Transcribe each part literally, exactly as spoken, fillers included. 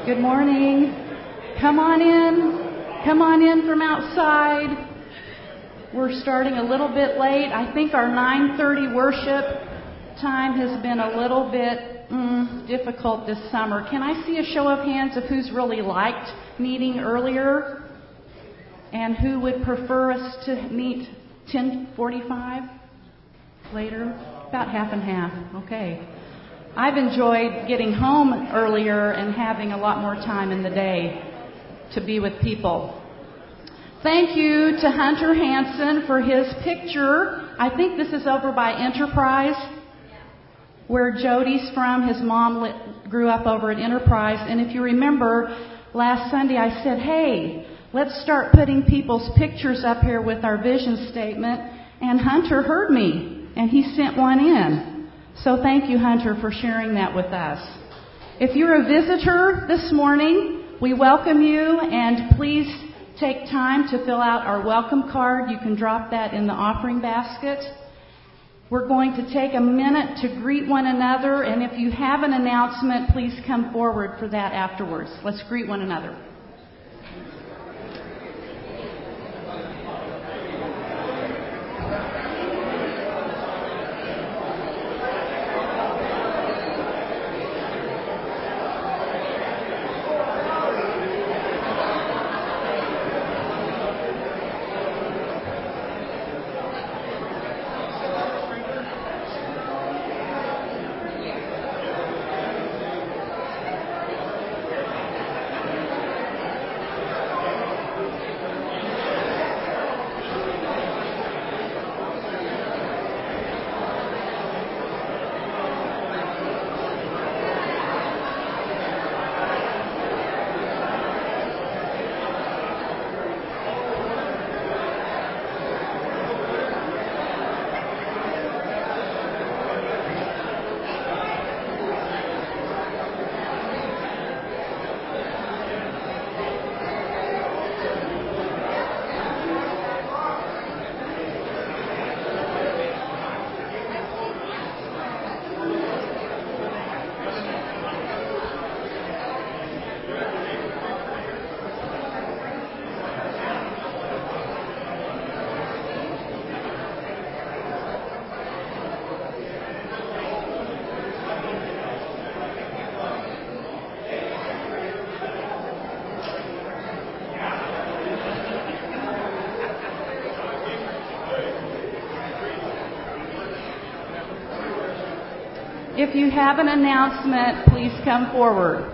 Good morning. Come on in. Come on in from outside. We're starting a little bit late. I think our nine thirty worship time has been a little bit mm, difficult this summer. Can I see a show of hands of who's really liked meeting earlier and who would prefer us to meet ten forty-five later? About half and half. Okay. I've enjoyed getting home earlier and having a lot more time in the day to be with people. Thank you to Hunter Hansen for his picture. I think this is over by Enterprise, where Jody's from. His mom lit, grew up over at Enterprise. And if you remember, last Sunday I said, hey, let's start putting people's pictures up here with our vision statement. And Hunter heard me, and he sent one in. So thank you, Hunter, for sharing that with us. If you're a visitor this morning, we welcome you, and please take time to fill out our welcome card. You can drop that in the offering basket. We're going to take a minute to greet one another, and if you have an announcement, please come forward for that afterwards. Let's greet one another. If you have an announcement, please come forward.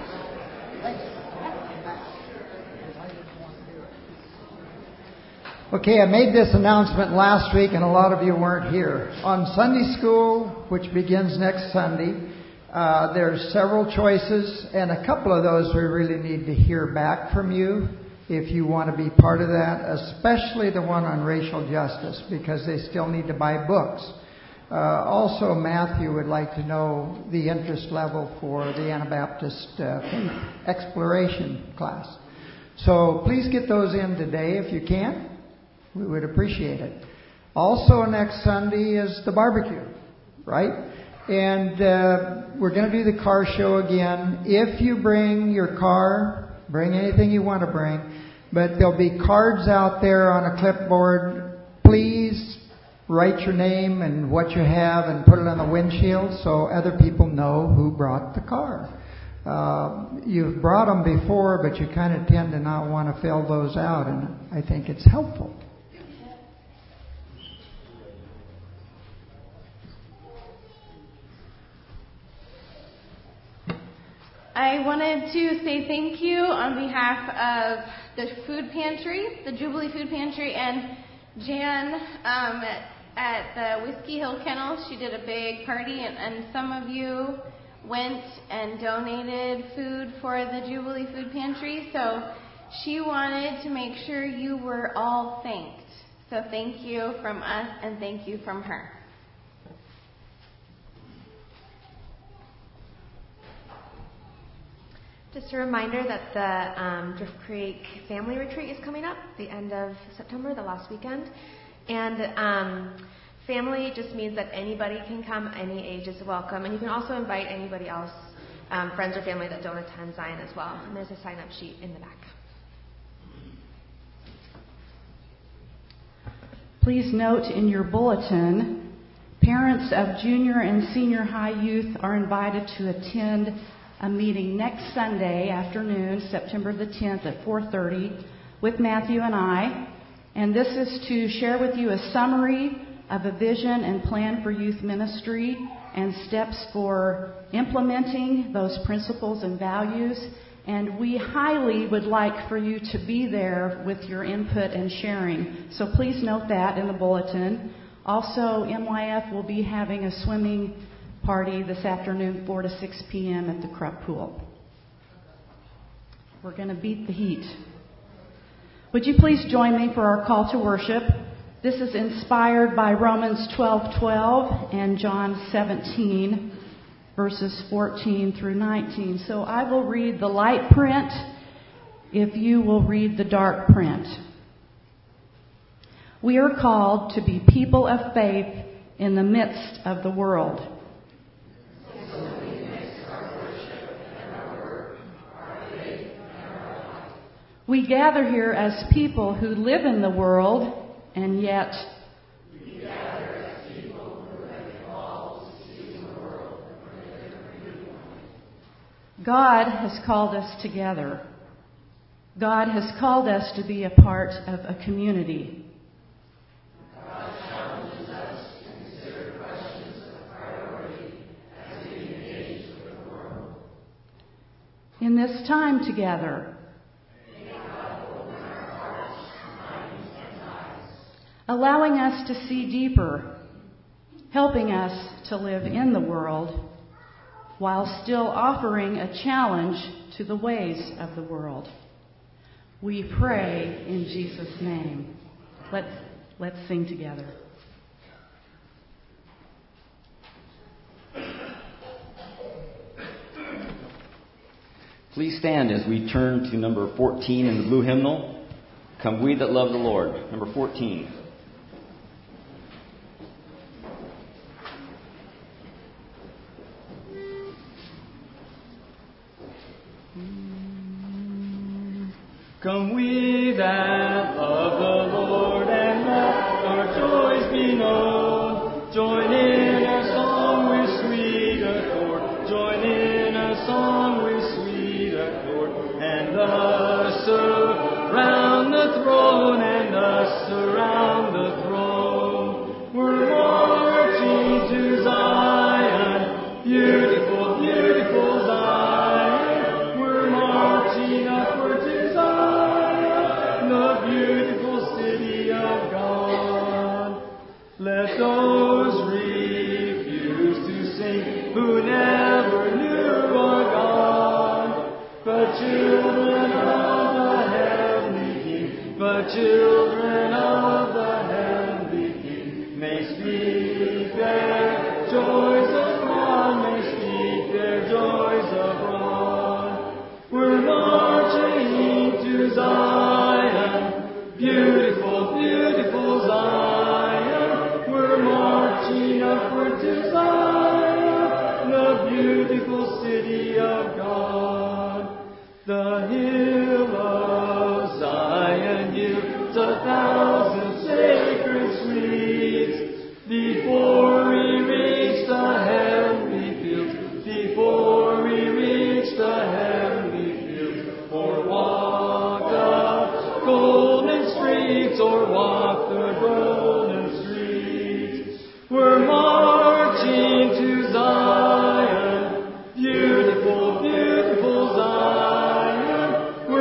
Okay, I made this announcement last week and a lot of you weren't here. On Sunday school, which begins next Sunday, uh, there's several choices, and a couple of those we really need to hear back from you if you want to be part of that, especially the one on racial justice, because they still need to buy books. Uh, also, Matthew would like to know the interest level for the Anabaptist uh, faith exploration class. So please get those in today if you can. We would appreciate it. Also, next Sunday is the barbecue, right? And uh, we're going to do the car show again. If you bring your car, bring anything you want to bring. But there'll be cards out there on a clipboard. Please write your name and what you have and put it on the windshield so other people know who brought the car. Uh, you've brought them before, but you kind of tend to not want to fill those out, and I think it's helpful. I wanted to say thank you on behalf of the food pantry, the Jubilee Food Pantry, and Jan um, at, at the Whiskey Hill Kennel. She did a big party, and, and some of you went and donated food for the Jubilee Food Pantry. So she wanted to make sure you were all thanked. So thank you from us, and thank you from her. Just a reminder that the um, Drift Creek Family Retreat is coming up the end of September, the last weekend. And um, family just means that anybody can come, any age is welcome. And you can also invite anybody else um, friends or family that don't attend Zion as well. And there's a sign-up sheet in the back. Please note in your bulletin, parents of junior and senior high youth are invited to attend a meeting next Sunday afternoon, September the tenth at four thirty, with Matthew and I. And this is to share with you a summary of a vision and plan for youth ministry and steps for implementing those principles and values. And we highly would like for you to be there with your input and sharing. So please note that in the bulletin. Also, M Y F will be having a swimming party this afternoon, four to six p.m. at the Krupp Pool. We're going to beat the heat. Would you please join me for our call to worship? This is inspired by Romans twelve twelve and John seventeen, verses fourteen through nineteen. So I will read the light print if you will read the dark print. We are called to be people of faith in the midst of the world. We gather here as people who live in the world, and yet we gather as people who have been called to see the world from a different viewpoint. God has called us together. God has called us to be a part of a community. God challenges us to consider questions of priority as we engage with the world. In this time together, allowing us to see deeper, helping us to live in the world while still offering a challenge to the ways of the world. We pray in Jesus' name. Let's, let's sing together. Please stand as we turn to number fourteen in the blue hymnal, Come We That Love the Lord, number fourteen. Come we that love the Lord, and let our joys be known. Join in a song with sweet accord. Join in a song with sweet accord. And thus around the throne, and thus around the throne. We're marching to Zion, beautiful, beautiful Zion. We're marching upward to Zion, the beautiful city of God. Let those refuse to sing who never knew our God, but children of the heavenly King, but children of the heavenly King, may speak their joys abroad, may speak their joys abroad. We're marching to Zion, beautiful, beautiful Zion. We're marching upward to Zion, the beautiful city of God. The hill of Zion yields a thousand sacred sweets before we reach the heavenly fields, before we reach the heavenly fields, or walk the golden streets, or walk the golden streets. We're marching to Zion, beautiful, beautiful Zion.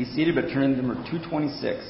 be seated, but turn to number two twenty-six.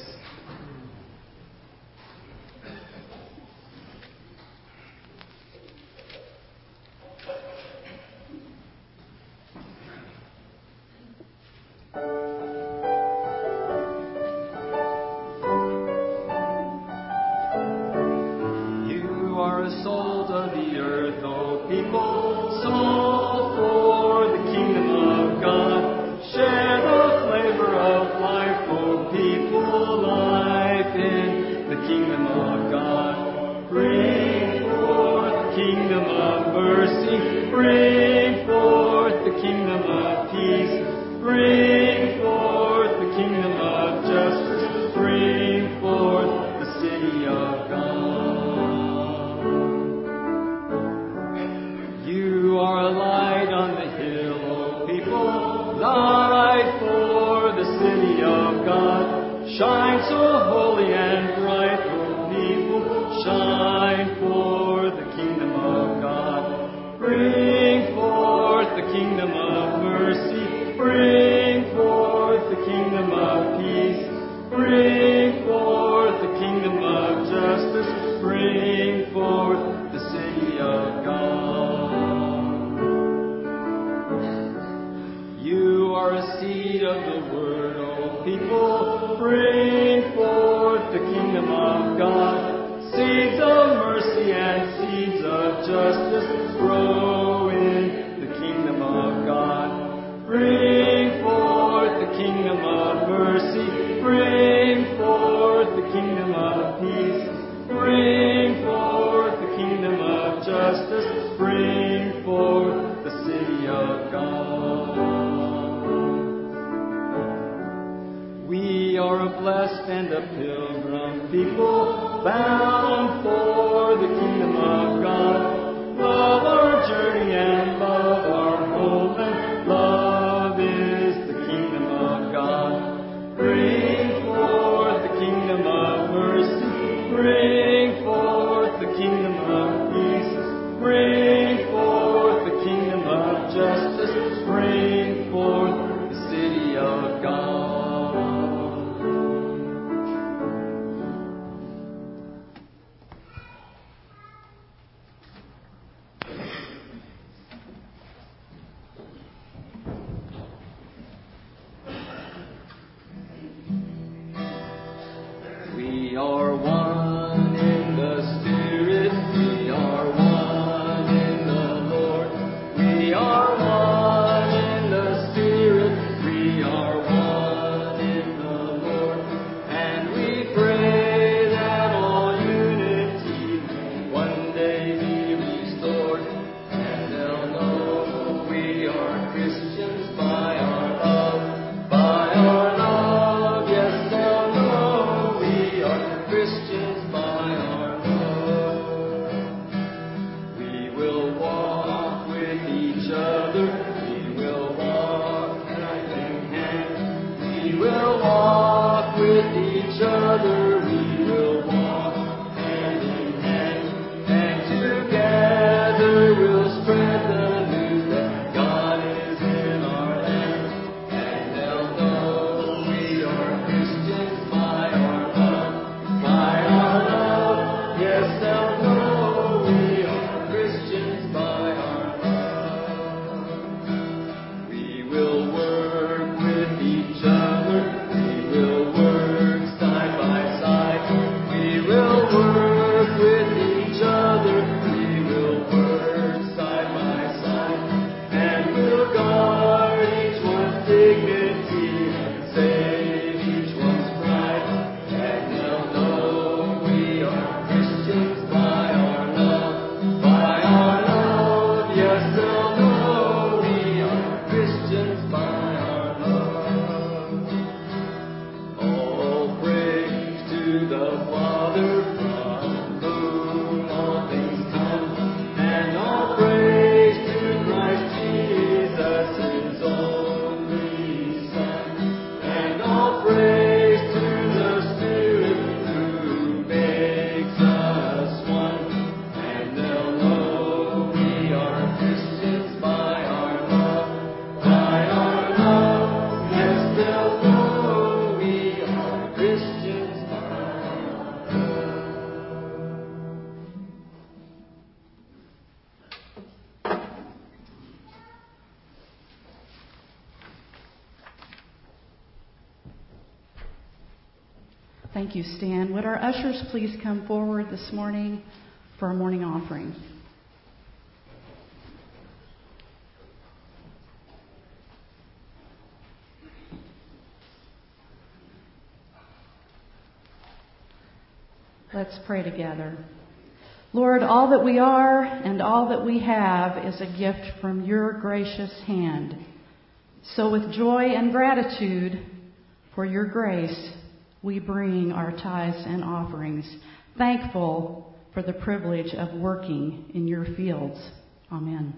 Thank you, Stan. Would our ushers please come forward this morning for our morning offering? Let's pray together. Lord, all that we are and all that we have is a gift from your gracious hand. So with joy and gratitude for your grace, we bring our tithes and offerings, thankful for the privilege of working in your fields. Amen.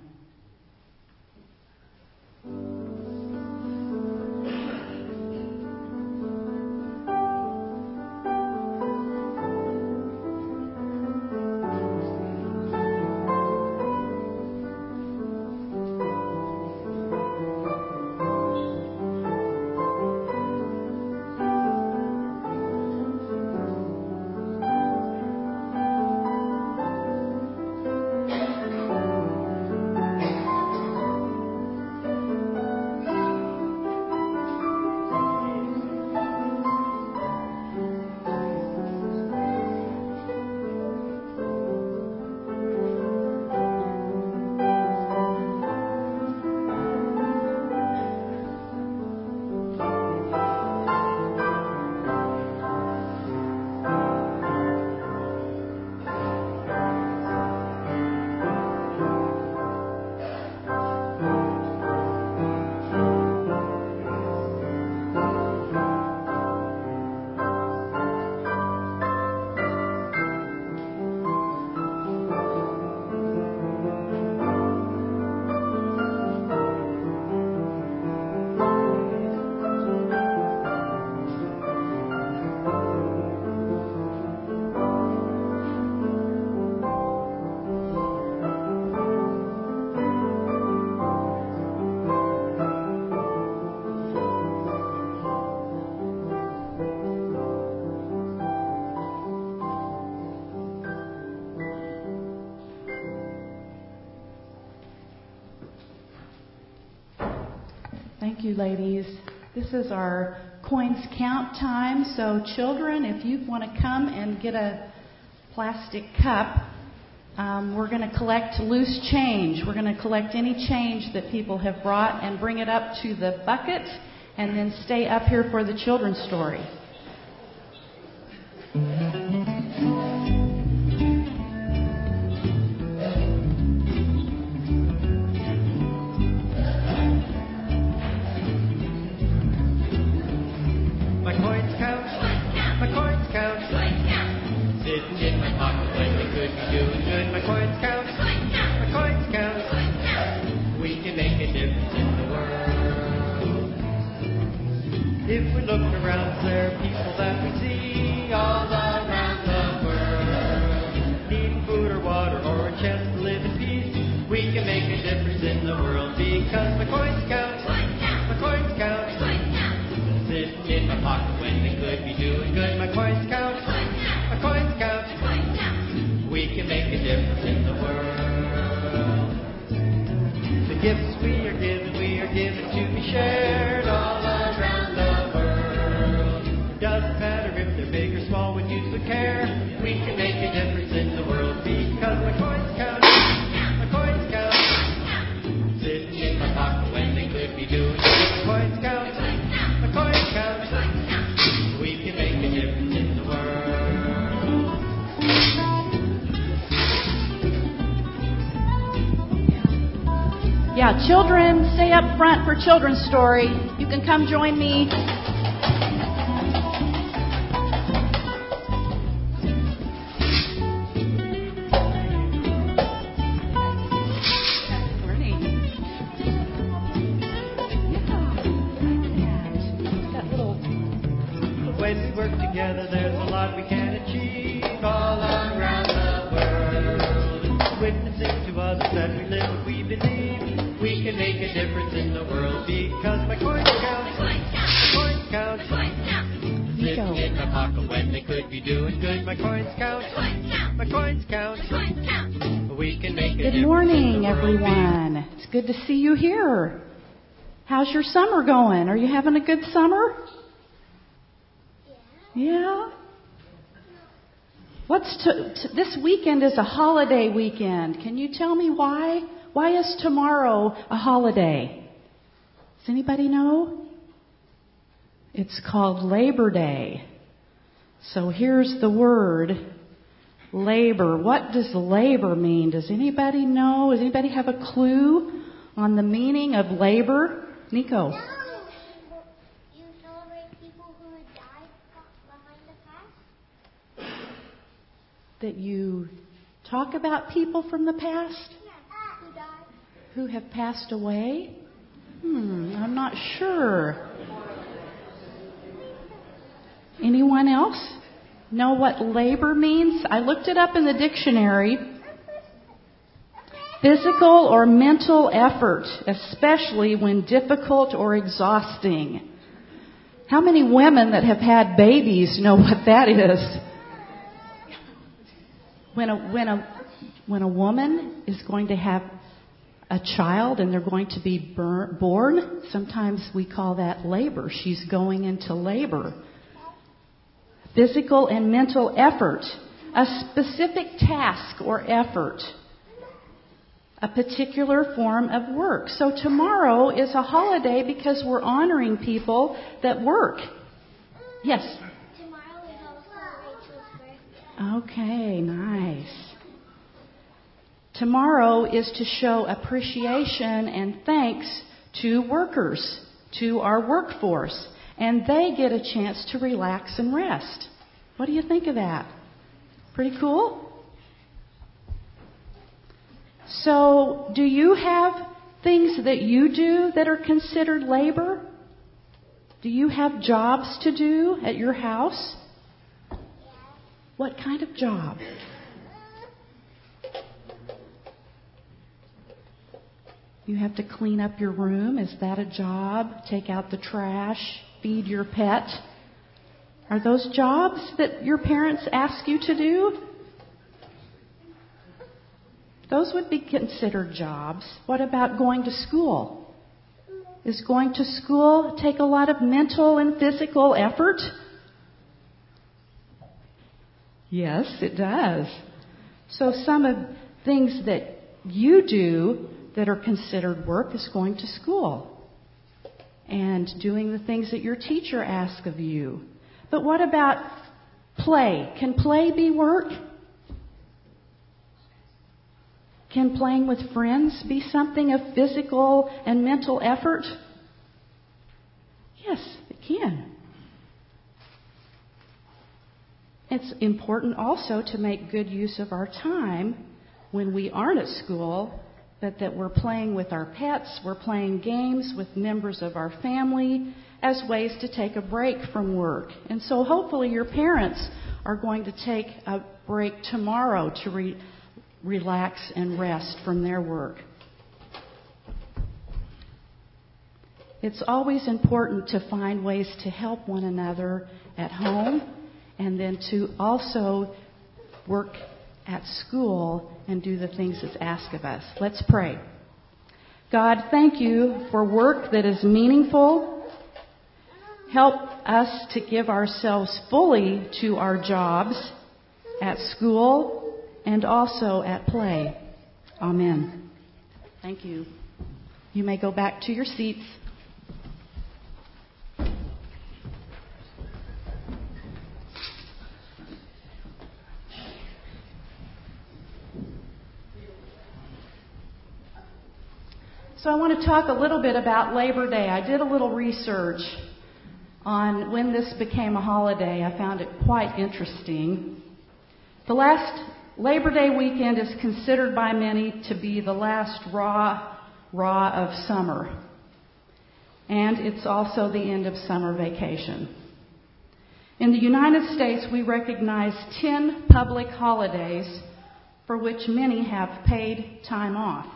Thank you, ladies. This is our coins count time. So children, if you want to come and get a plastic cup, um, we're going to collect loose change. We're going to collect any change that people have brought and bring it up to the bucket and then stay up here for the children's story. Yeah, children, stay up front for children's story. You can come join me. When we work together, there's a lot we can achieve all around the world. Witnessing to others that we live what we believe. We can make a difference in the world because my coins count. My coins count. Sitting in my pocket when they could be doing good. My coins count. My coins count. We can make a difference. Good morning, everyone. It's good to see you here. How's your summer going? Are you having a good summer? Yeah. Yeah? What's to, to, this weekend is a holiday weekend. Can you tell me why? Why is tomorrow a holiday? Does anybody know? It's called Labor Day. So here's the word, labor. What does labor mean? Does anybody know? Does anybody have a clue on the meaning of labor? Nico. No. You celebrate people who died behind the past? That you talk about people from the past? Yeah, who died. Who have passed away? Hmm, I'm not sure. Anyone else know what labor means? I looked it up in the dictionary. Physical or mental effort, especially when difficult or exhausting. How many women that have had babies know what that is? When a, when a, when a woman is going to have a child and they're going to be burn, born, sometimes we call that labor. She's going into labor. Physical and mental effort, a specific task or effort, a particular form of work. So tomorrow is a holiday because we're honoring people that work. Yes? Tomorrow is also Rachel's birthday. Okay, nice. Tomorrow is to show appreciation and thanks to workers, to our workforce. And they get a chance to relax and rest. What do you think of that? Pretty cool? So, do you have things that you do that are considered labor? Do you have jobs to do at your house? What kind of job? You have to clean up your room. Is that a job? Take out the trash? Feed your pet? Are those jobs that your parents ask you to do? Those would be considered jobs. What about going to school? Is going to school take a lot of mental and physical effort? Yes, it does. So some of things that you do that are considered work is going to school and doing the things that your teacher asks of you. But what about play? Can play be work? Can playing with friends be something of physical and mental effort? Yes, it can. It's important also to make good use of our time when we aren't at school, but that we're playing with our pets, we're playing games with members of our family as ways to take a break from work. And so hopefully your parents are going to take a break tomorrow to re- relax and rest from their work. It's always important to find ways to help one another at home and then to also work at school and do the things that's asked of us. Let's pray. God, thank you for work that is meaningful. Help us to give ourselves fully to our jobs at school and also at play. Amen. Thank you. You may go back to your seats. So I want to talk a little bit about Labor Day. I did a little research on when this became a holiday. I found it quite interesting. The last Labor Day weekend is considered by many to be the last raw, raw of summer. And it's also the end of summer vacation. In the United States, we recognize ten public holidays for which many have paid time off.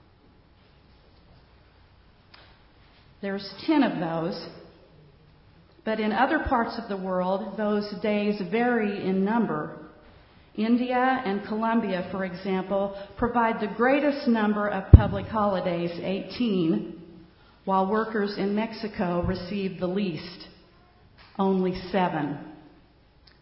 There's ten of those, but in other parts of the world, those days vary in number. India and Colombia, for example, provide the greatest number of public holidays, eighteen, while workers in Mexico receive the least, only seven.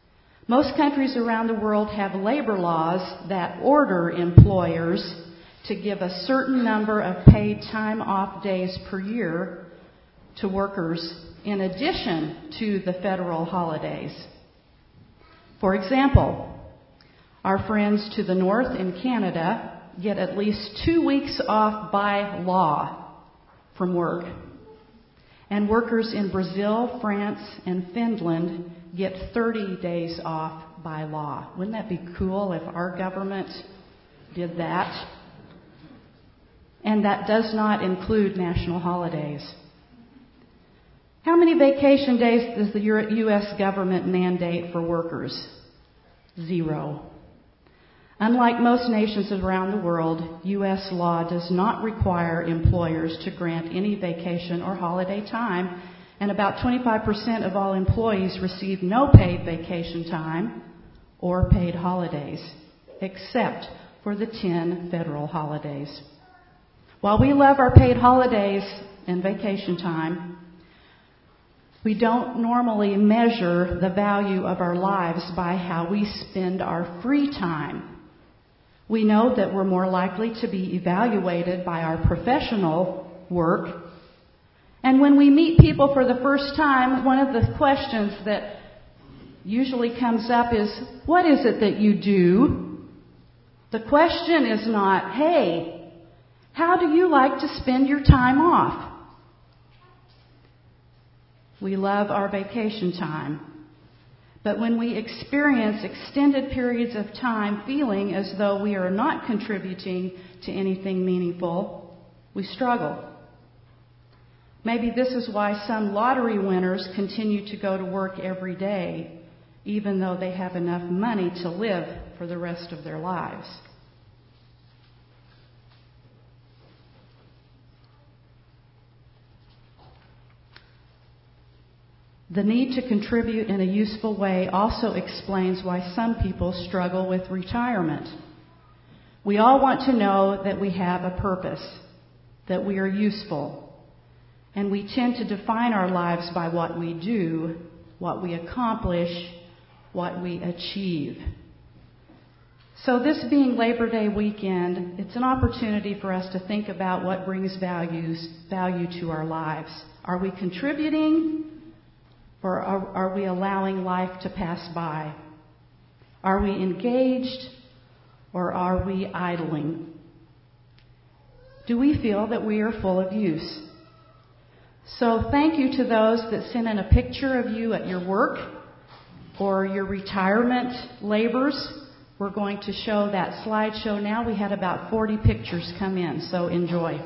Most countries around the world have labor laws that order employers to give a certain number of paid time off days per year to workers in addition to the federal holidays. For example, our friends to the north in Canada get at least two weeks off by law from work. And workers in Brazil, France, and Finland get thirty days off by law. Wouldn't that be cool if our government did that? And that does not include national holidays. How many vacation days does the U S government mandate for workers? Zero. Unlike most nations around the world, U S law does not require employers to grant any vacation or holiday time, and about twenty-five percent of all employees receive no paid vacation time or paid holidays, except for the ten federal holidays. While we love our paid holidays and vacation time, we don't normally measure the value of our lives by how we spend our free time. We know that we're more likely to be evaluated by our professional work. And when we meet people for the first time, one of the questions that usually comes up is, what is it that you do? The question is not, hey, how do you like to spend your time off? We love our vacation time. But when we experience extended periods of time feeling as though we are not contributing to anything meaningful, we struggle. Maybe this is why some lottery winners continue to go to work every day, even though they have enough money to live for the rest of their lives. The need to contribute in a useful way also explains why some people struggle with retirement. We all want to know that we have a purpose, that we are useful, and we tend to define our lives by what we do, what we accomplish, what we achieve. So this being Labor Day weekend, it's an opportunity for us to think about what brings values, value to our lives. Are we contributing? Or are, are we allowing life to pass by? Are we engaged or are we idling? Do we feel that we are full of use? So thank you to those that sent in a picture of you at your work or your retirement labors. We're going to show that slideshow now. We had about forty pictures come in, so enjoy.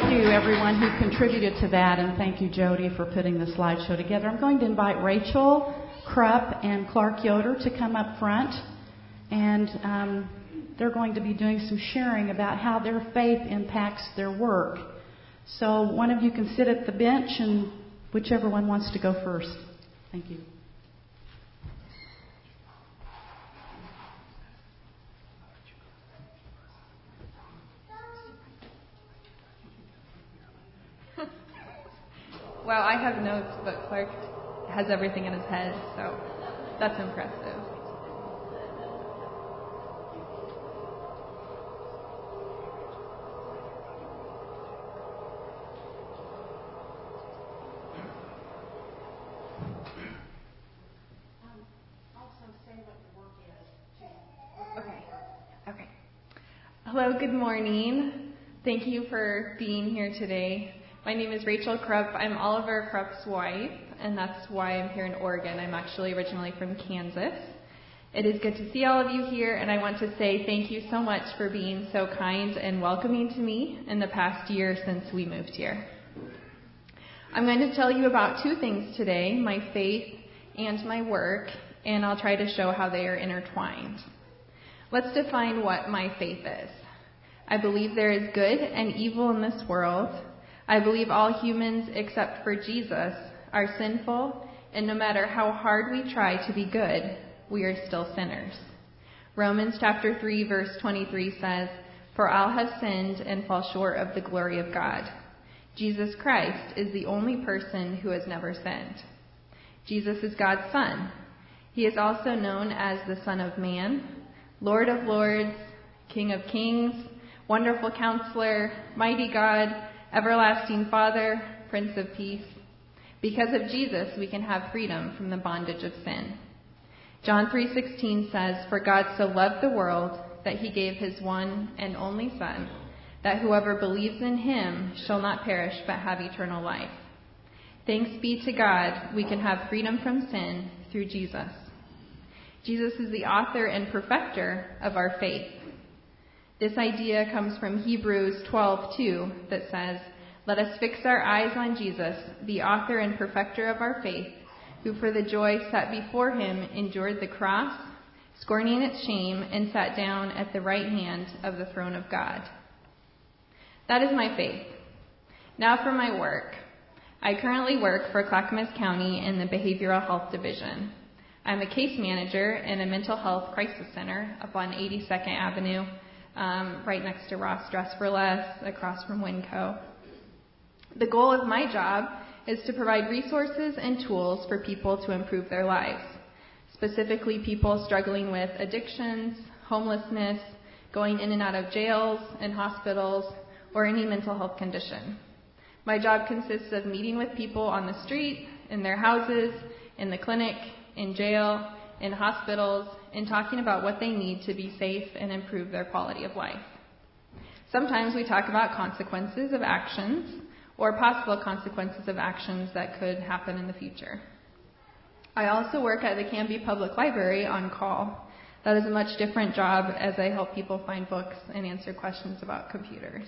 thank you, everyone who contributed to that, and thank you, Jody, for putting the slideshow together. I'm going to invite Rachel Krupp and Clark Yoder to come up front, and um, they're going to be doing some sharing about how their faith impacts their work. So one of you can sit at the bench, and whichever one wants to go first. Thank you. Well, I have notes, but Clark has everything in his head, so that's impressive. Okay. Okay. Hello, good morning. Thank you for being here today. My name is Rachel Krupp. I'm Oliver Krupp's wife, and that's why I'm here in Oregon. I'm actually originally from Kansas. It is good to see all of you here, and I want to say thank you so much for being so kind and welcoming to me in the past year since we moved here. I'm going to tell you about two things today, my faith and my work, and I'll try to show how they are intertwined. Let's define what my faith is. I believe there is good and evil in this world. I believe all humans except for Jesus are sinful, and no matter how hard we try to be good, we are still sinners. Romans chapter three verse twenty-three says, "For all have sinned and fall short of the glory of God." Jesus Christ is the only person who has never sinned. Jesus is God's Son. He is also known as the Son of Man, Lord of Lords, King of Kings, Wonderful Counselor, Mighty God, Everlasting Father, Prince of Peace. Because of Jesus, we can have freedom from the bondage of sin. John three sixteen says, "For God so loved the world that he gave his one and only Son, that whoever believes in him shall not perish but have eternal life." Thanks be to God, we can have freedom from sin through Jesus. Jesus is the author and perfecter of our faith. This idea comes from Hebrews twelve two that says, "Let us fix our eyes on Jesus, the author and perfecter of our faith, who for the joy set before him endured the cross, scorning its shame, and sat down at the right hand of the throne of God." That is my faith. Now for my work. I currently work for Clackamas County in the Behavioral Health Division. I'm a case manager in a mental health crisis center up on eighty-second Avenue, Um, right next to Ross Dress for Less, across from Winco. The goal of my job is to provide resources and tools for people to improve their lives, specifically people struggling with addictions, homelessness, going in and out of jails and hospitals, or any mental health condition. My job consists of meeting with people on the street, in their houses, in the clinic, in jail, in hospitals, and talking about what they need to be safe and improve their quality of life. Sometimes we talk about consequences of actions or possible consequences of actions that could happen in the future. I also work at the Canby Public Library on call. That is a much different job as I help people find books and answer questions about computers.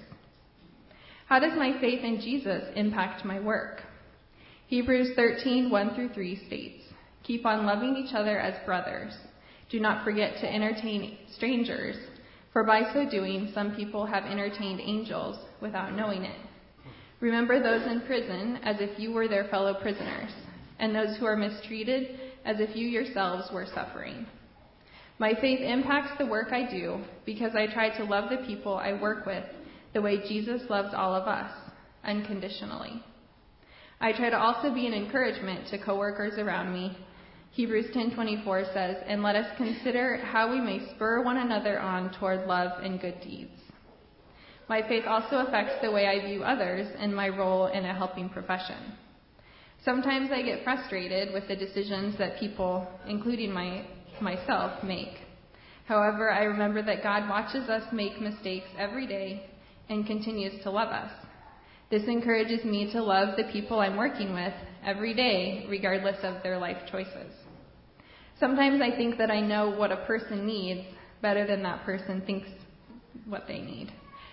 How does my faith in Jesus impact my work? Hebrews thirteen one through three states, "Keep on loving each other as brothers. Do not forget to entertain strangers, for by so doing, some people have entertained angels without knowing it. Remember those in prison as if you were their fellow prisoners, and those who are mistreated as if you yourselves were suffering." My faith impacts the work I do because I try to love the people I work with the way Jesus loves all of us, unconditionally. I try to also be an encouragement to coworkers around me. Hebrews ten twenty-four says, "And let us consider how we may spur one another on toward love and good deeds." My faith also affects the way I view others and my role in a helping profession. Sometimes I get frustrated with the decisions that people, including my, myself, make. However, I remember that God watches us make mistakes every day and continues to love us. This encourages me to love the people I'm working with every day, regardless of their life choices. Sometimes I think that I know what a person needs better than that person thinks what they need.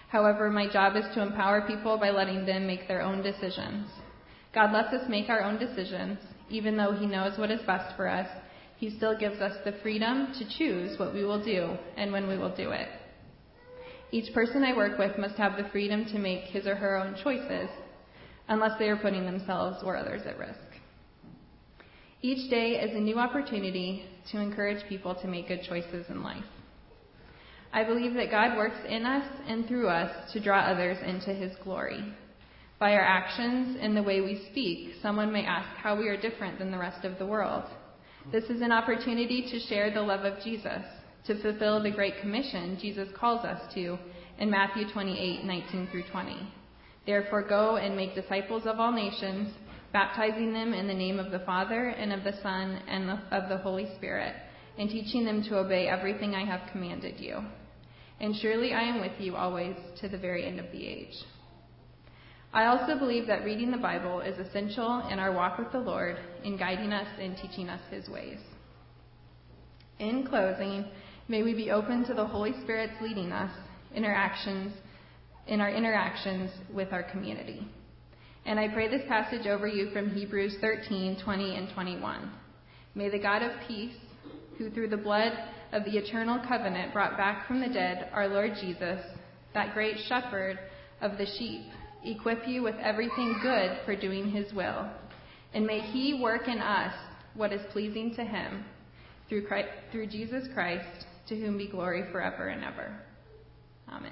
However, my job is to empower people by letting them make their own decisions. God lets us make our own decisions. Even though He knows what is best for us, He still gives us the freedom to choose what we will do and when we will do it. Each person I work with must have the freedom to make his or her own choices, unless they are putting themselves or others at risk. Each day is a new opportunity to encourage people to make good choices in life. I believe that God works in us and through us to draw others into His glory. By our actions and the way we speak, someone may ask how we are different than the rest of the world. This is an opportunity to share the love of Jesus, to fulfill the Great Commission Jesus calls us to in Matthew twenty-eight, nineteen through twenty. Therefore go and make disciples of all nations, baptizing them in the name of the Father and of the Son and of the Holy Spirit, and teaching them to obey everything I have commanded you. And surely I am with you always to the very end of the age. I also believe that reading the Bible is essential in our walk with the Lord in guiding us and teaching us His ways. In closing, may we be open to the Holy Spirit's leading us in our actions, in our interactions with our community. And I pray this passage over you from Hebrews thirteen, twenty, and twenty-one. May the God of peace, who through the blood of the eternal covenant brought back from the dead our Lord Jesus, that great shepherd of the sheep, equip you with everything good for doing His will. And may He work in us what is pleasing to Him, through Christ, through Jesus Christ, to whom be glory forever and ever. Amen.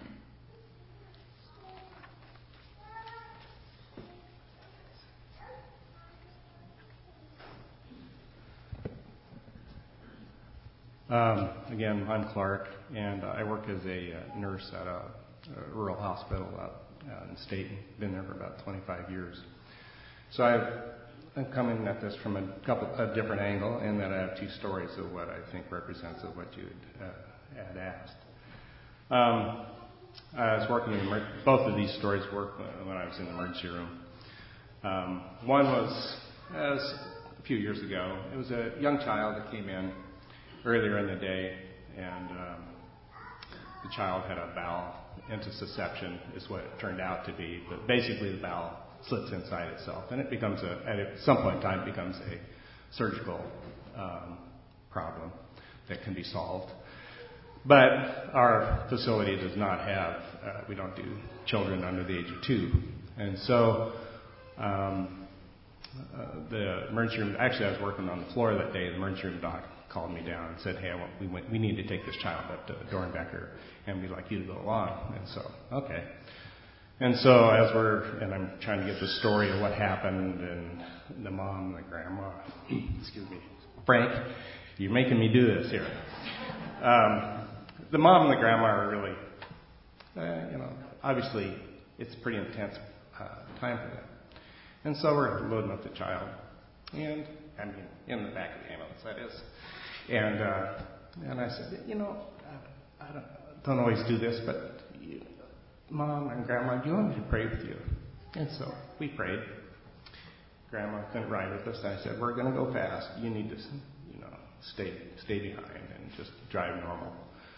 Um, again, I'm Clark, and uh, I work as a uh, nurse at a, a rural hospital out uh, in Staten. Been there for about twenty-five years. So I've, I'm coming at this from a couple a different angle, and then I have two stories of what I think represents of what you had, uh, had asked. Um, I was working in emer- both of these stories worked when I was in the emergency room. Um, one was as a few years ago. It was a young child that came in earlier in the day, and um, the child had a bowel intussusception, is what it turned out to be. But basically, the bowel slits inside itself, and it becomes a at some point in time it becomes a surgical um, problem that can be solved. But our facility does not have, uh, we don't do children under the age of two. And so um, uh, the emergency room, actually I was working on the floor that day, the emergency room doc called me down and said, hey, I want, we, went, we need to take this child up to Dornbecker, and we'd like you to go along. And so, okay. And so as we're, and I'm trying to get the story of what happened, and the mom and the grandma, excuse me, Frank, you're making me do this here. Um, the mom and the grandma are really, uh, you know, obviously it's a pretty intense uh, time for them. And so we're loading up the child, and I mean, in the back of the ambulance, that is. And uh, and I said, you know, I, I don't, don't always do this, but you, Mom and Grandma, do you want me to pray with you? And so we prayed. Grandma couldn't ride with us. I said, we're going to go fast. You need to, you know, stay stay behind and just drive normal,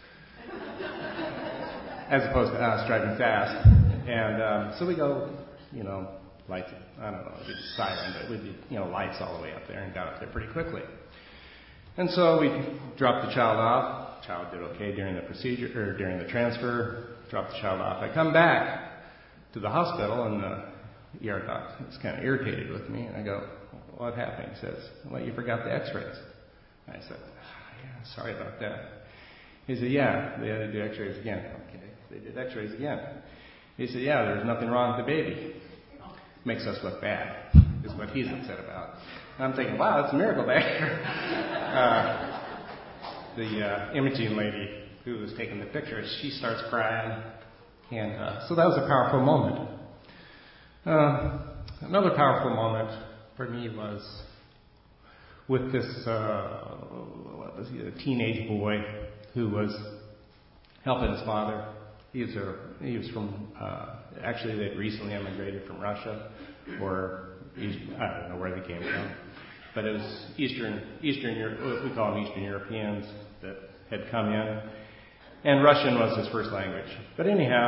as opposed to us driving fast. And um, so we go, you know, like I don't know, it'd be siren, but we did, you know, lights all the way up there, and got up there pretty quickly. And so we dropped the child off. The child did okay during the procedure, or during the transfer. Dropped the child off. I come back to the hospital, and the E R doc is kind of irritated with me. And I go, what happened? He says, well, you forgot the x-rays. I said, oh, yeah, sorry about that. He said, yeah, they had to do x-rays again. Okay, they did x-rays again. He said, yeah, there's nothing wrong with the baby. Makes us look bad, is what he's upset about. And I'm thinking, wow, it's a miracle back here. Uh, the uh, imaging lady who was taking the pictures, she starts crying. And uh, so that was a powerful moment. Uh, another powerful moment for me was with this uh, what was he, a teenage boy who was helping his father. He was, a, he was from, uh, actually they'd recently immigrated from Russia, or East, I don't know where they came from. But it was Eastern, Eastern Europe, we call them Eastern Europeans that had come in. And Russian was his first language. But anyhow,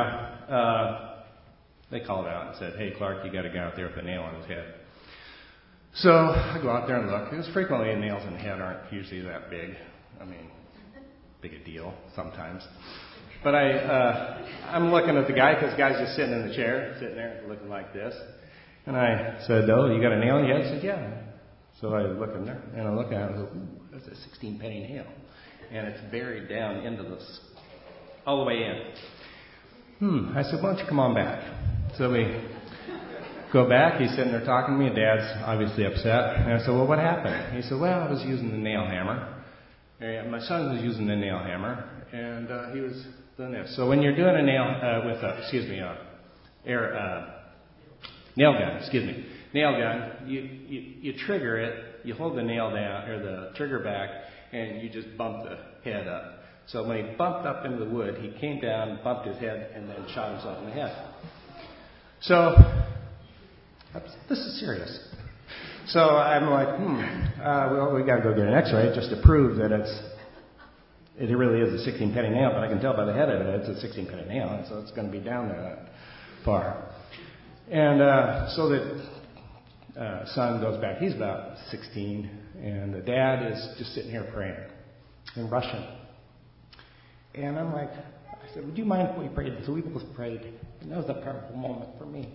uh, they called out and said, "Hey, Clark, you got a guy out there with a nail on his head." So I go out there and look. Because frequently nails in the head aren't usually that big. I mean, big a deal sometimes. But I, uh, I'm looking at the guy, because the guy's just sitting in the chair, sitting there looking like this. And I said, "Oh, you got a nail in your head?" He said, "Yeah." So I look in there, and I look at it, and I go, "Ooh, that's a sixteen penny nail." And it's buried down into this, all the way in. Hmm. I said, "Why don't you come on back?" So we go back. He's sitting there talking to me, and Dad's obviously upset. And I said, "Well, what happened?" He said, "Well, I was using the nail hammer. And my son was using the nail hammer, and uh, he was doing this." So when you're doing a nail uh, with a, excuse me, a air uh, nail gun, excuse me, nail gun, you, you you trigger it, you hold the nail down or the trigger back, and you just bump the head up. So when he bumped up into the wood, he came down, bumped his head, and then shot himself in the head. So this is serious. So I'm like, hmm, uh, well, we got to go get an X-ray just to prove that it's, it really is a sixteen penny nail, but I can tell by the head of it it's a sixteen penny nail, and so it's going to be down there that far. And uh, so the uh, son goes back. He's about sixteen, and the dad is just sitting here praying in Russian. And I'm like, I said, "Would you mind if we prayed?" So we both prayed, and that was a powerful moment for me.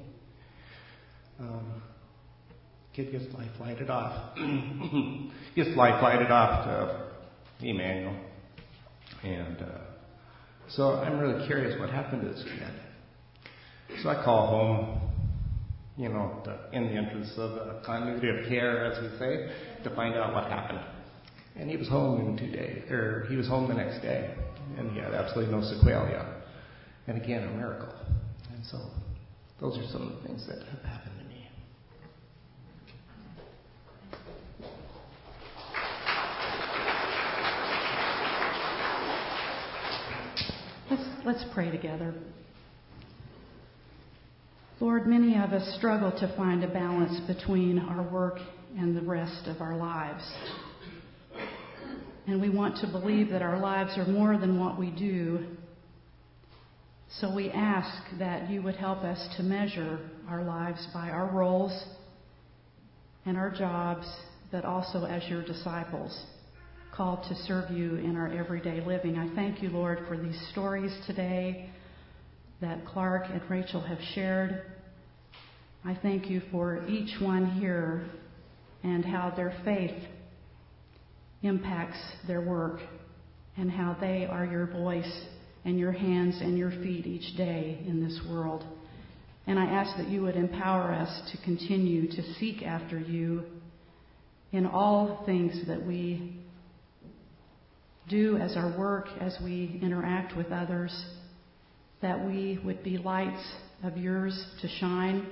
Um, Kid gets life flighted off. gets life flighted off to Emmanuel. And uh, so I'm really curious what happened to this kid. So I call home, you know, the, in the interest of uh, continuity of care, as we say, to find out what happened. And he was home in two days, or he was home the next day, and he had absolutely no sequelae. And again, a miracle. And so those are some of the things that have happened to me. Let's, let's pray together. Lord, many of us struggle to find a balance between our work and the rest of our lives. And we want to believe that our lives are more than what we do. So we ask that you would help us to measure our lives by our roles and our jobs, but also as your disciples, called to serve you in our everyday living. I thank you, Lord, for these stories today that Clark and Rachel have shared. I thank you for each one here and how their faith impacts their work and how they are your voice and your hands and your feet each day in this world. And I ask that you would empower us to continue to seek after you in all things that we do as our work, as we interact with others, that we would be lights of yours to shine,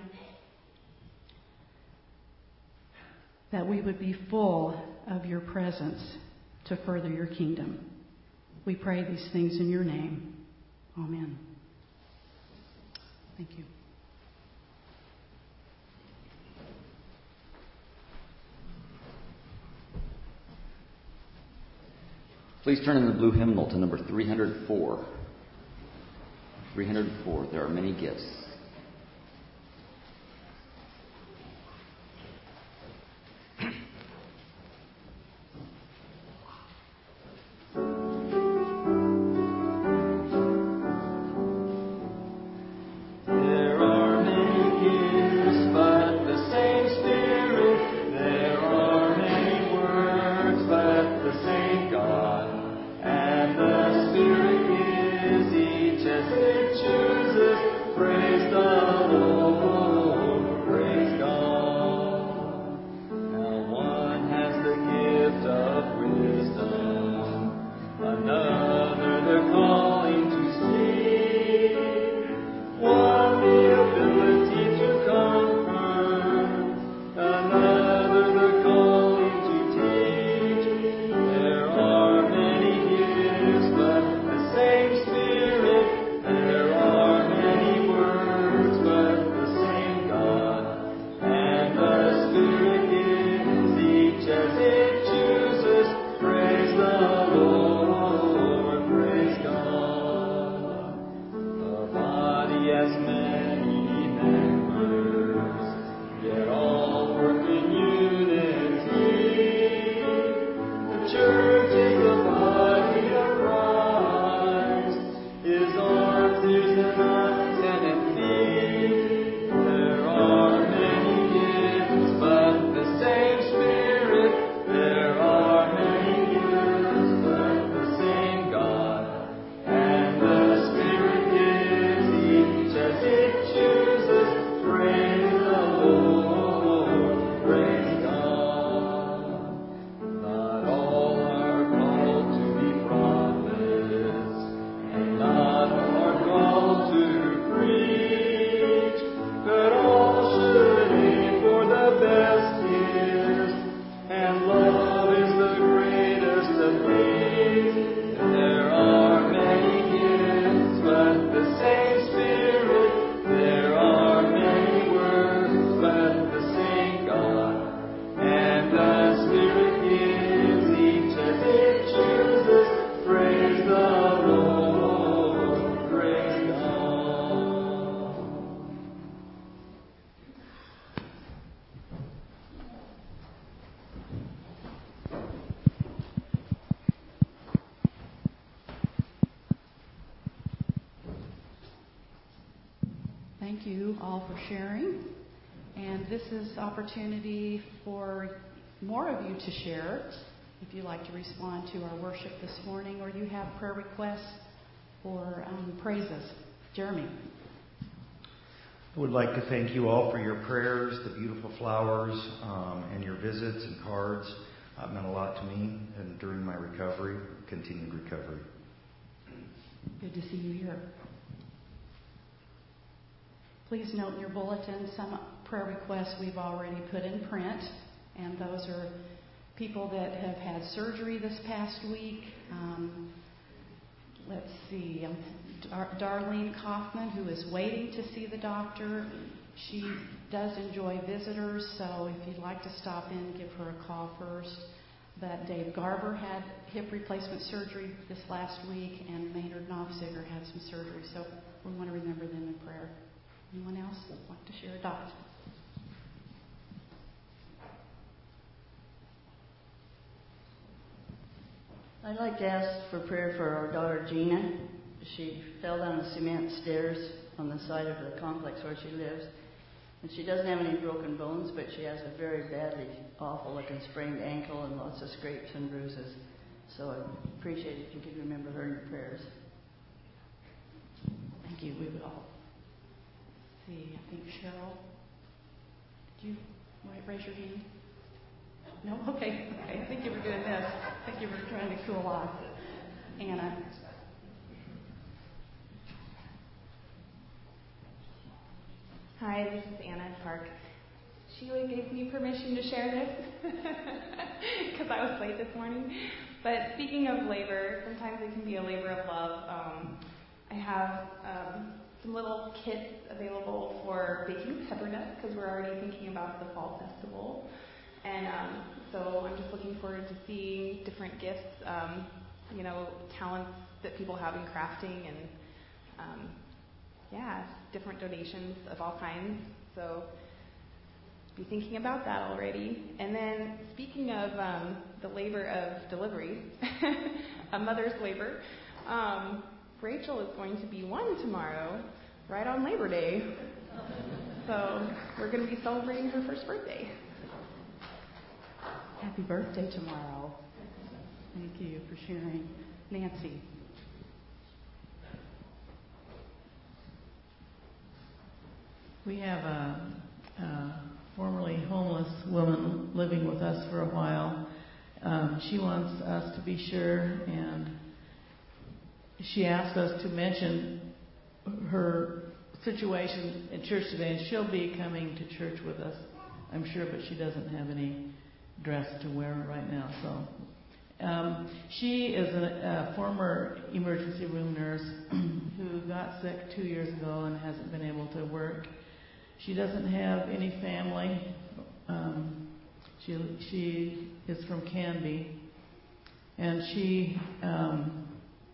that we would be full of your presence to further your kingdom. We pray these things in your name. Amen. Thank you. Please turn in the blue hymnal to number three hundred four. three hundred four. There are many gifts. Praise Thank you all for sharing. And this is opportunity for more of you to share. If you'd like to respond to our worship this morning, or you have prayer requests or um, praises. Jeremy. I would like to thank you all for your prayers, the beautiful flowers, um, and your visits and cards. Uh, it meant a lot to me and during my recovery, continued recovery. Good to see you here. Please note in your bulletin some prayer requests we've already put in print, and those are people that have had surgery this past week. Um, let's see, um, Dar- Darlene Kaufman, who is waiting to see the doctor. She does enjoy visitors, so if you'd like to stop in, give her a call first. But Dave Garber had hip replacement surgery this last week, and Maynard Knopfziger had some surgery, so we want to remember them in prayer. Anyone else that would like to share a dot? I'd like to ask for prayer for our daughter Gina. She fell down the cement stairs on the side of the complex where she lives. And she doesn't have any broken bones, but she has a very badly, awful looking sprained ankle and lots of scrapes and bruises. So I'd appreciate it if you could remember her in your prayers. Thank you. We will. See, I think Cheryl. Did you raise your hand? No? Okay. Okay. I think you were doing this. I think you were trying to cool off. Anna. Hi, this is Anna Park. Sheila gave me permission to share this because I was late this morning. But speaking of labor, sometimes it can be a labor of love. Um, I have um, some little kits available for baking pepper nuts because we're already thinking about the fall festival. And um, so I'm just looking forward to seeing different gifts, um, you know, talents that people have in crafting and, um, yeah, different donations of all kinds. So be thinking about that already. And then speaking of um, the labor of delivery, a mother's labor, um, Rachel is going to be one tomorrow, right on Labor Day. So we're going to be celebrating her first birthday. Happy birthday tomorrow. Thank you for sharing. Nancy. We have a, a formerly homeless woman living with us for a while. Um, she wants us to be sure, and she asked us to mention her situation at church today, and she'll be coming to church with us, I'm sure, but she doesn't have any dress to wear right now. So um, she is a, a former emergency room nurse who got sick two years ago and hasn't been able to work. She doesn't have any family. Um, she she is from Canby, and she um,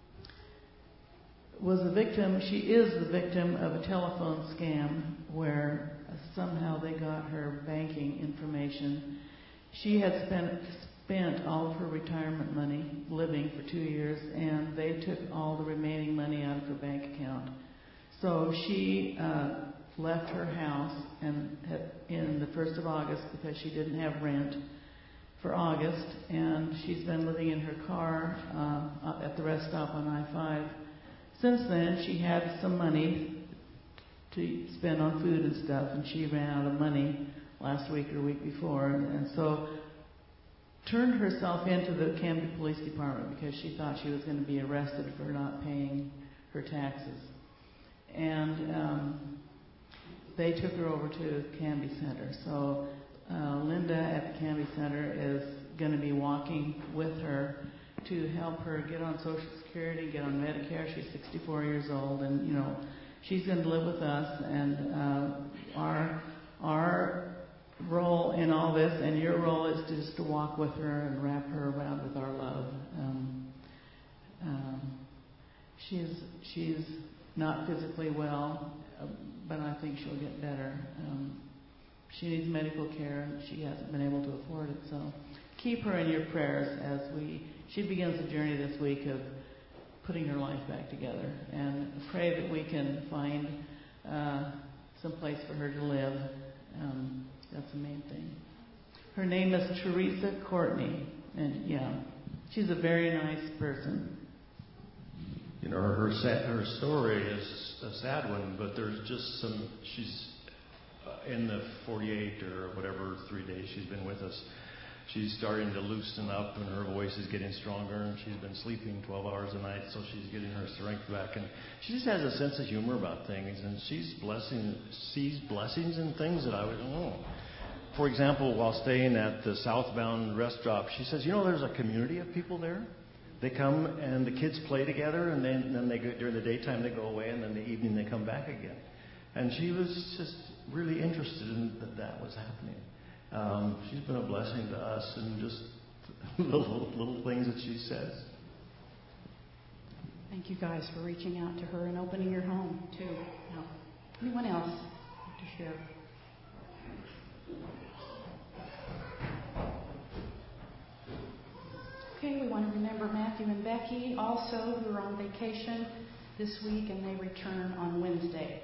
was a victim. She is the victim of a telephone scam where somehow they got her banking information. She had spent spent all of her retirement money living for two years, and they took all the remaining money out of her bank account. So she uh, left her house and had, in the first of August because she didn't have rent for August, and she's been living in her car uh, at the rest stop on I five. Since then, she had some money to spend on food and stuff, and she ran out of money last week or week before, and, and so turned herself into the Canby Police Department because she thought she was going to be arrested for not paying her taxes. And um, they took her over to Canby Center. So uh, Linda at the Canby Center is going to be walking with her to help her get on Social Security, get on Medicare. She's sixty-four years old, and you know she's going to live with us. And uh, our our role in all this, and your role, is to just to walk with her and wrap her around with our love. Um, um, she's she's not physically well, uh, but I think she'll get better. Um, she needs medical care, and she hasn't been able to afford it. So keep her in your prayers as we. She begins a journey this week of putting her life back together, and pray that we can find uh, some place for her to live. Um, that's the main thing. Her name is Teresa Courtney, and yeah, she's a very nice person. You know, her her, sad, her story is a sad one, but there's just some. She's uh, in the forty-eight or whatever three days she's been with us. She's starting to loosen up, and her voice is getting stronger. And she's been sleeping twelve hours a night, so she's getting her strength back. And she just has a sense of humor about things, and she's blessing, sees blessings in things that I would. Oh. For example, while staying at the Southbound Rest Stop, she says, "You know, there's a community of people there. They come and the kids play together, and then, then they go, during the daytime they go away, and then the evening they come back again." And she was just really interested in that that was happening. Um, she's been a blessing to us, and just little little things that she says. Thank you guys for reaching out to her and opening your home too. Now, anyone else like to share? Okay, we want to remember Matthew and Becky also, who are on vacation this week, and they return on Wednesday.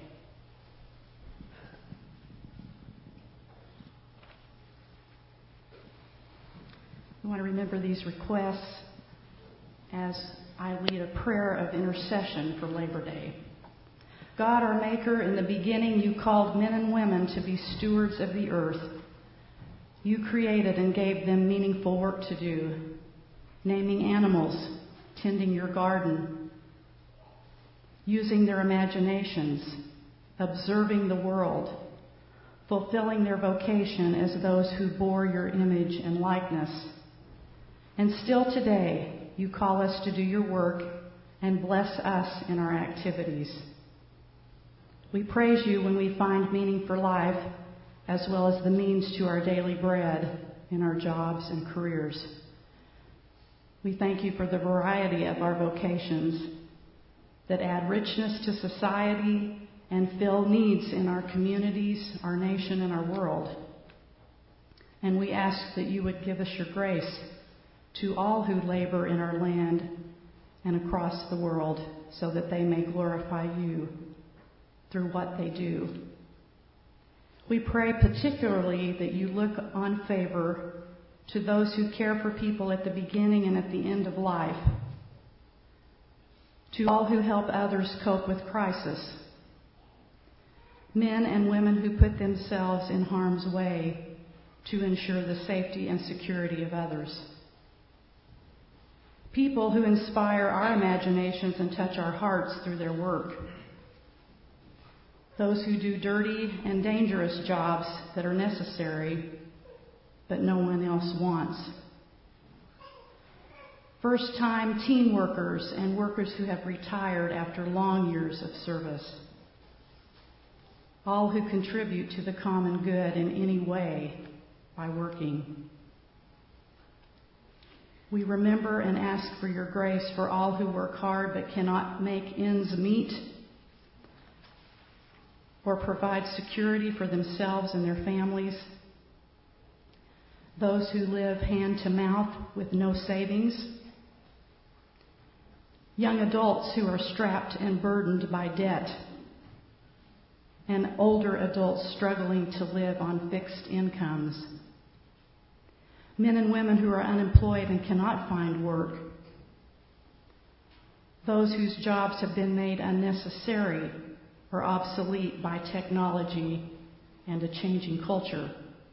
We want to remember these requests as I lead a prayer of intercession for Labor Day. God, our Maker, in the beginning you called men and women to be stewards of the earth. You created and gave them meaningful work to do. Naming animals, tending your garden, using their imaginations, observing the world, fulfilling their vocation as those who bore your image and likeness. And still today, you call us to do your work and bless us in our activities. We praise you when we find meaning for life, as well as the means to our daily bread in our jobs and careers. We thank you for the variety of our vocations that add richness to society and fill needs in our communities, our nation, and our world. And we ask that you would give us your grace to all who labor in our land and across the world, so that they may glorify you through what they do. We pray particularly that you look on favor to those who care for people at the beginning and at the end of life, to all who help others cope with crisis, men and women who put themselves in harm's way to ensure the safety and security of others, people who inspire our imaginations and touch our hearts through their work, those who do dirty and dangerous jobs that are necessary but no one else wants. First-time teen workers and workers who have retired after long years of service. All who contribute to the common good in any way by working. We remember and ask for your grace for all who work hard but cannot make ends meet or provide security for themselves and their families. Those who live hand to mouth with no savings. Young adults who are strapped and burdened by debt. And older adults struggling to live on fixed incomes. Men and women who are unemployed and cannot find work. Those whose jobs have been made unnecessary or obsolete by technology and a changing culture.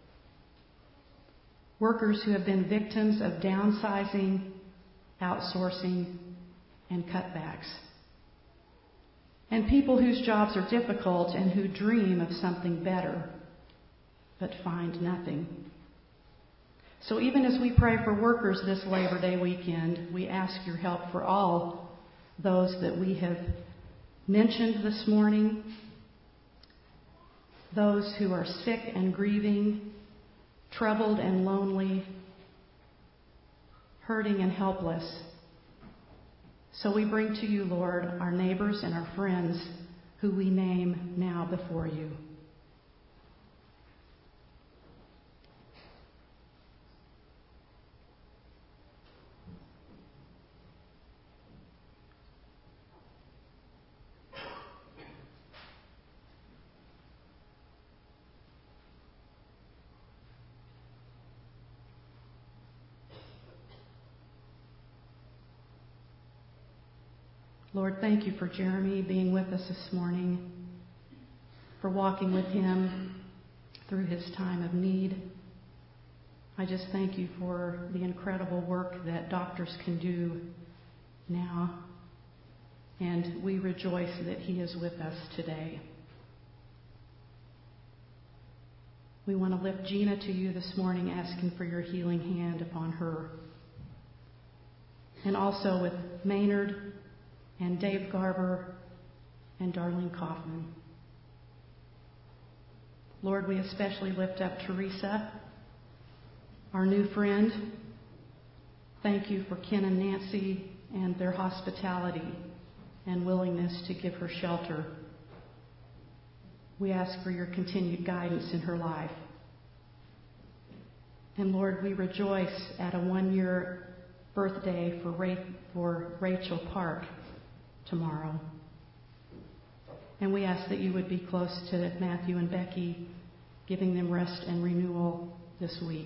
Workers who have been victims of downsizing, outsourcing, and cutbacks. And people whose jobs are difficult and who dream of something better, but find nothing. So even as we pray for workers this Labor Day weekend, we ask your help for all those that we have mentioned this morning, those who are sick and grieving, troubled and lonely, hurting and helpless. So we bring to you, Lord, our neighbors and our friends who we name now before you. Lord, thank you for Jeremy being with us this morning, for walking with him through his time of need. I just thank you for the incredible work that doctors can do now, and we rejoice that he is with us today. We want to lift Gina to you this morning, asking for your healing hand upon her. And also with Maynard and Dave Garber and Darlene Kaufman. Lord, we especially lift up Teresa, our new friend. Thank you for Ken and Nancy and their hospitality and willingness to give her shelter. We ask for your continued guidance in her life. And Lord, we rejoice at a one-year birthday for, Ra- for Rachel Park tomorrow. And we ask that you would be close to Matthew and Becky, giving them rest and renewal this week.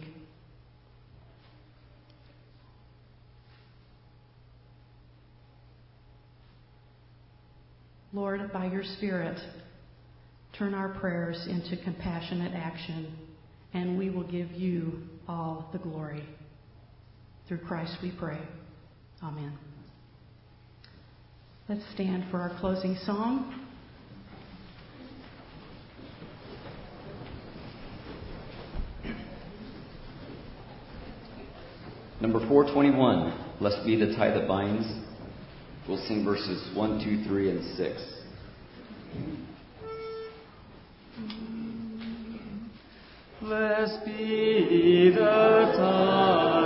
Lord, by your Spirit, turn our prayers into compassionate action, and we will give you all the glory. Through Christ we pray. Amen. Let's stand for our closing song. Number four twenty-one, Blessed Be the Tie That Binds. We'll sing verses one, two, three, and six. Blessed be the tie